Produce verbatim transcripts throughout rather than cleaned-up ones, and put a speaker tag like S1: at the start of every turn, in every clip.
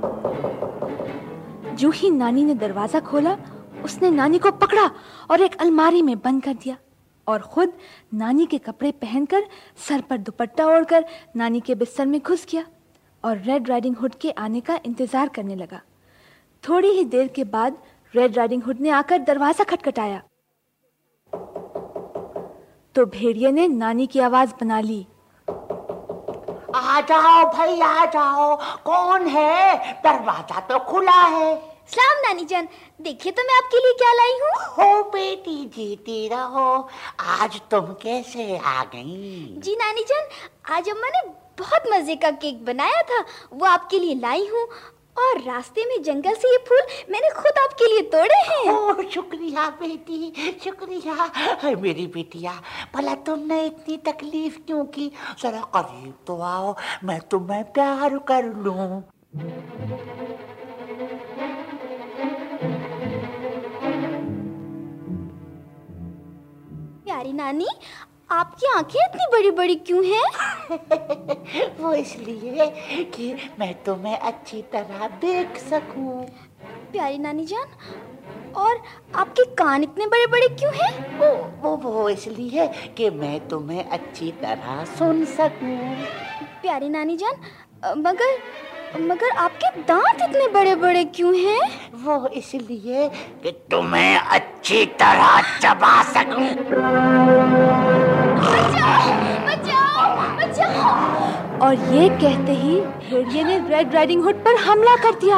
S1: जो ही नानी ने दरवाजा खोला, उसने नानी को पकड़ा और एक अलमारी में बंद कर दिया और खुद नानी के कपड़े पहनकर सर पर दुपट्टा ओढ़कर नानी के बिस्तर में घुस गया और रेड राइडिंग हुड के आने का इंतजार करने लगा। थोड़ी ही देर के बाद रेड राइडिंग हुड ने आकर दरवाजा खटखटाया तो भेड़िए ने नानी की आवाज बना ली।
S2: आ जाओ भाई, आ जाओ। कौन है? दरवाजा तो खुला है।
S3: सलाम नानी जान, देखिए तो मैं आपके लिए क्या लाई हूँ।
S2: हो बेटी, जीती रहो। आज तुम कैसे आ गई?
S3: जी नानी जान, आज अम्मा ने बहुत मजे का केक बनाया था, वो आपके लिए लाई हूँ। और रास्ते में जंगल से ये फूल मैंने खुद आपके लिए तोड़े हैं।
S2: ओह शुक्रिया बेटी, शुक्रिया। मेरी बेटिया, भला तुमने इतनी तकलीफ क्यों की? जरा करीब तो आओ, मैं तुम्हें प्यार कर लूं।
S3: प्यारी नानी, आपकी आंखें इतनी बड़ी बड़ी क्यों हैं?
S2: वो इसलिए कि मैं तुम्हें अच्छी तरह देख सकूं।
S3: प्यारी नानी जान, और आपके कान इतने बड़े बड़े क्यों हैं?
S2: वो वो वो इसलिए कि मैं तुम्हें अच्छी तरह सुन सकूं।
S3: प्यारी नानी जान, मगर मगर आपके दांत इतने बड़े बड़े क्यों हैं?
S2: वो इसलिए कि तुम्हें अच्छी तरह चबा सकूं।
S3: बचाओ, बचाओ, बचाओ।
S1: और ये कहते ही भेड़िए ने रेड राइडिंग हुड पर हमला कर दिया।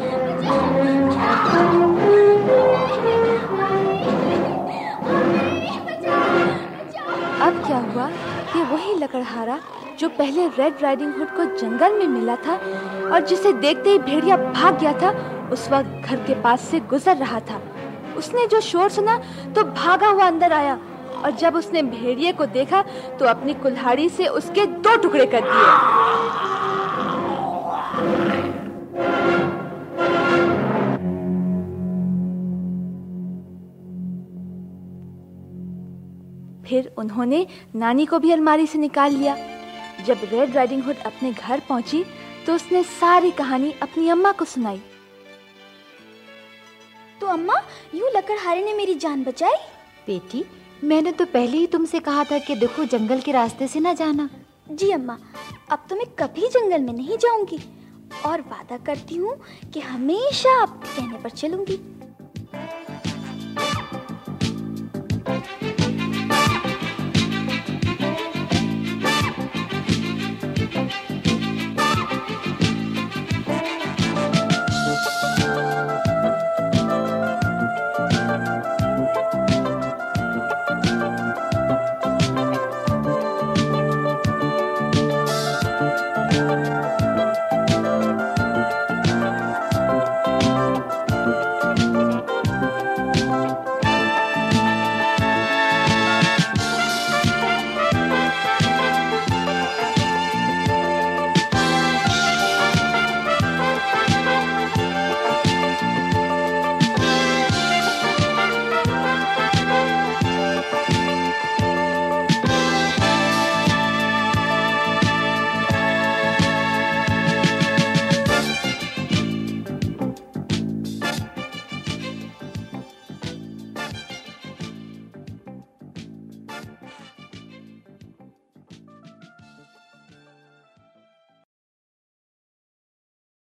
S1: अब क्या हुआ कि वही लकड़हारा जो पहले रेड राइडिंग हुड को जंगल में मिला था और जिसे देखते ही भेड़िया भाग गया था, उस वक्त घर के पास से गुजर रहा था। उसने जो शोर सुना तो भागा हुआ अंदर आया और जब उसने भेड़िए को देखा तो अपनी कुल्हाड़ी से उसके दो टुकड़े कर दिए। फिर उन्होंने नानी को भी अलमारी से निकाल लिया। जब रेड राइडिंग हुड अपने घर पहुंची तो उसने सारी कहानी अपनी अम्मा को सुनाई।
S3: तो अम्मा, यूं लकड़हारे ने मेरी जान बचाई?
S4: बेटी, मैंने तो पहले ही तुमसे कहा था कि देखो जंगल के रास्ते से ना जाना।
S3: जी अम्मा, अब तो मैं कभी जंगल में नहीं जाऊंगी और वादा करती हूँ कि हमेशा आपके कहने पर चलूंगी।